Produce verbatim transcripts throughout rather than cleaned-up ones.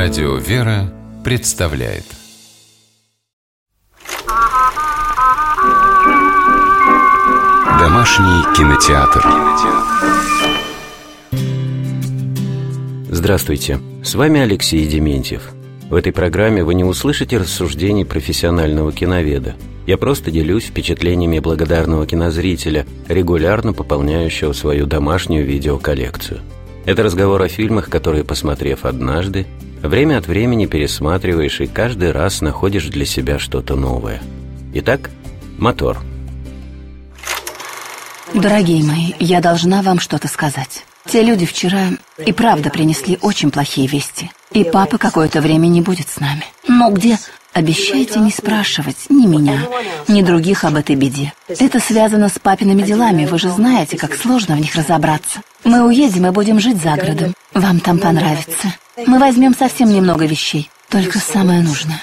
Радио «Вера» представляет Домашний кинотеатр. Здравствуйте, с вами Алексей Дементьев. В этой программе вы не услышите рассуждений профессионального киноведа. Я просто делюсь впечатлениями благодарного кинозрителя, регулярно пополняющего свою домашнюю видеоколлекцию. Это разговор о фильмах, которые, посмотрев однажды, время от времени пересматриваешь и каждый раз находишь для себя что-то новое. Итак, мотор. Дорогие мои, я должна вам что-то сказать. Те люди вчера и правда принесли очень плохие вести. И папа какое-то время не будет с нами. Но где? Обещайте не спрашивать ни меня, ни других об этой беде. Это связано с папиными делами, вы же знаете, как сложно в них разобраться. Мы уедем и будем жить за городом. Вам там понравится. Мы возьмем совсем немного вещей, только самое нужное.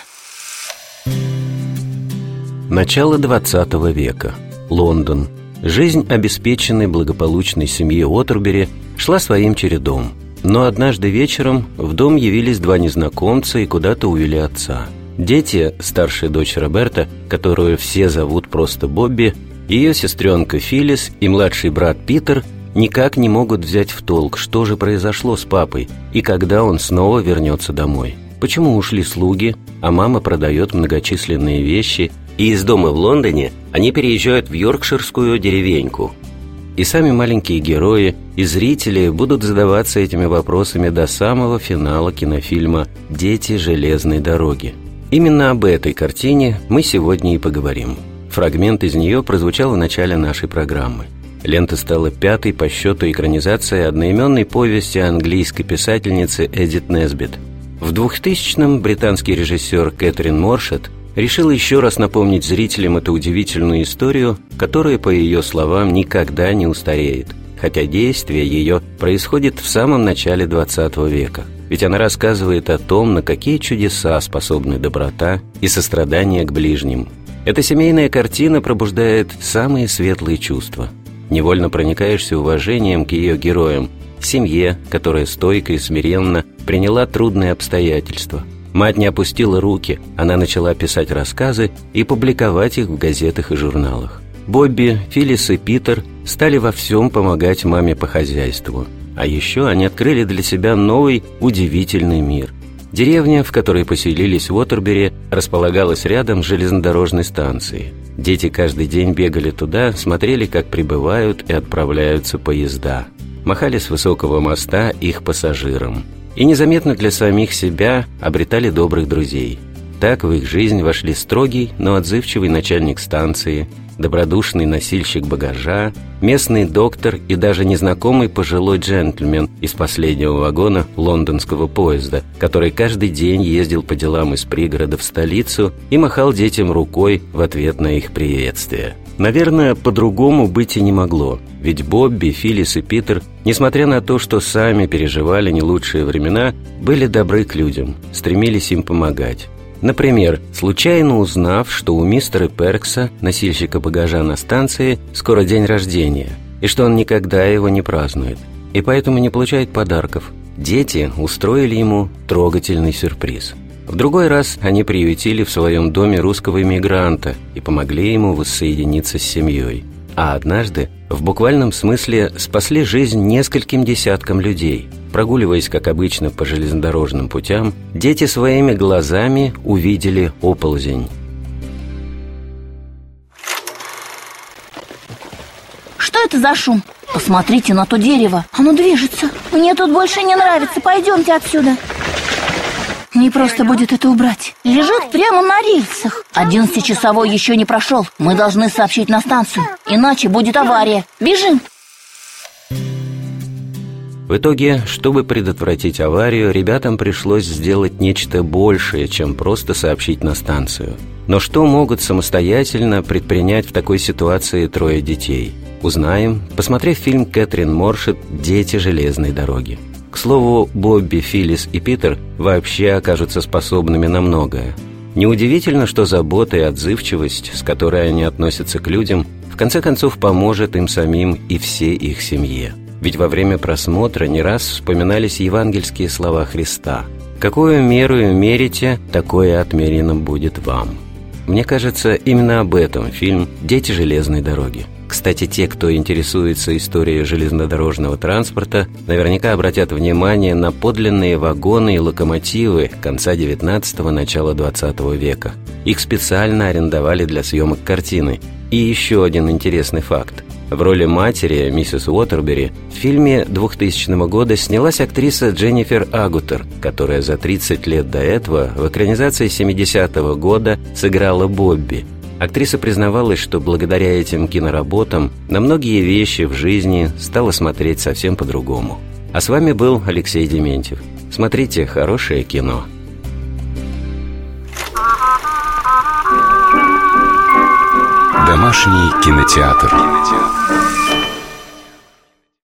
Начало двадцатого века. Лондон. Жизнь обеспеченной благополучной семьи Уотербери шла своим чередом. Но однажды вечером в дом явились два незнакомца и куда-то увели отца. Дети, старшая дочь Роберта, которую все зовут просто Бобби, ее сестренка Филлис и младший брат Питер никак не могут взять в толк, что же произошло с папой и когда он снова вернется домой. Почему ушли слуги, а мама продает многочисленные вещи, и из дома в Лондоне они переезжают в йоркширскую деревеньку. И сами маленькие герои и зрители будут задаваться этими вопросами до самого финала кинофильма «Дети железной дороги». Именно об этой картине мы сегодня и поговорим. Фрагмент из нее прозвучал в начале нашей программы. Лента стала пятой по счету экранизацией одноименной повести английской писательницы Эдит Несбит. В двухтысячном британский режиссер Кэтрин Моршетт решил еще раз напомнить зрителям эту удивительную историю, которая, по ее словам, никогда не устареет, хотя действие ее происходит в самом начале двадцатого века. Ведь она рассказывает о том, на какие чудеса способны доброта и сострадание к ближним. Эта семейная картина пробуждает самые светлые чувства. Невольно проникаешься уважением к ее героям, семье, которая стойко и смиренно приняла трудные обстоятельства. Мать не опустила руки, она начала писать рассказы и публиковать их в газетах и журналах. Бобби, Филлис и Питер стали во всем помогать маме по хозяйству. А еще они открыли для себя новый, удивительный мир. Деревня, в которой поселились Уотербери, располагалась рядом с железнодорожной станцией. Дети каждый день бегали туда, смотрели, как прибывают и отправляются поезда. Махали с высокого моста их пассажирам. И незаметно для самих себя обретали добрых друзей. Так в их жизнь вошли строгий, но отзывчивый начальник станции, добродушный носильщик багажа, местный доктор и даже незнакомый пожилой джентльмен из последнего вагона лондонского поезда, который каждый день ездил по делам из пригорода в столицу и махал детям рукой в ответ на их приветствие. Наверное, по-другому быть и не могло, ведь Бобби, Филлис и Питер, несмотря на то, что сами переживали не лучшие времена, были добры к людям, стремились им помогать. Например, случайно узнав, что у мистера Перкса, носильщика багажа на станции, скоро день рождения, и что он никогда его не празднует, и поэтому не получает подарков, дети устроили ему трогательный сюрприз. В другой раз они приютили в своем доме русского иммигранта и помогли ему воссоединиться с семьей. А однажды, в буквальном смысле, спасли жизнь нескольким десяткам людей. Прогуливаясь, как обычно, по железнодорожным путям, дети своими глазами увидели оползень. Что это за шум? Посмотрите на то дерево, оно движется. Мне тут больше не нравится, пойдемте отсюда. Не просто будет это убрать. Лежит прямо на рельсах. Одиннадцатичасовой еще не прошел. Мы должны сообщить на станцию, иначе будет авария. Бежим! В итоге, чтобы предотвратить аварию, ребятам пришлось сделать нечто большее, чем просто сообщить на станцию. Но что могут самостоятельно предпринять в такой ситуации трое детей? Узнаем, посмотрев фильм Кэтрин Моршетт «Дети железной дороги». К слову, Бобби, Филлис и Питер вообще окажутся способными на многое. Неудивительно, что забота и отзывчивость, с которой они относятся к людям, в конце концов поможет им самим и всей их семье. Ведь во время просмотра не раз вспоминались евангельские слова Христа: Какую меру мерите, такое отмерено будет вам. Мне кажется, именно об этом фильм «Дети железной дороги». Кстати, те, кто интересуется историей железнодорожного транспорта, наверняка обратят внимание на подлинные вагоны и локомотивы конца девятнадцатого – начала двадцатого века. Их специально арендовали для съемок картины. И еще один интересный факт. В роли матери, миссис Уотербери, в фильме двухтысячного года снялась актриса Дженнифер Агутер, которая за тридцать лет до этого в экранизации семидесятого года сыграла Бобби. Актриса признавалась, что благодаря этим киноработам на многие вещи в жизни стала смотреть совсем по-другому. А с вами был Алексей Дементьев. Смотрите хорошее кино. Домашний кинотеатр.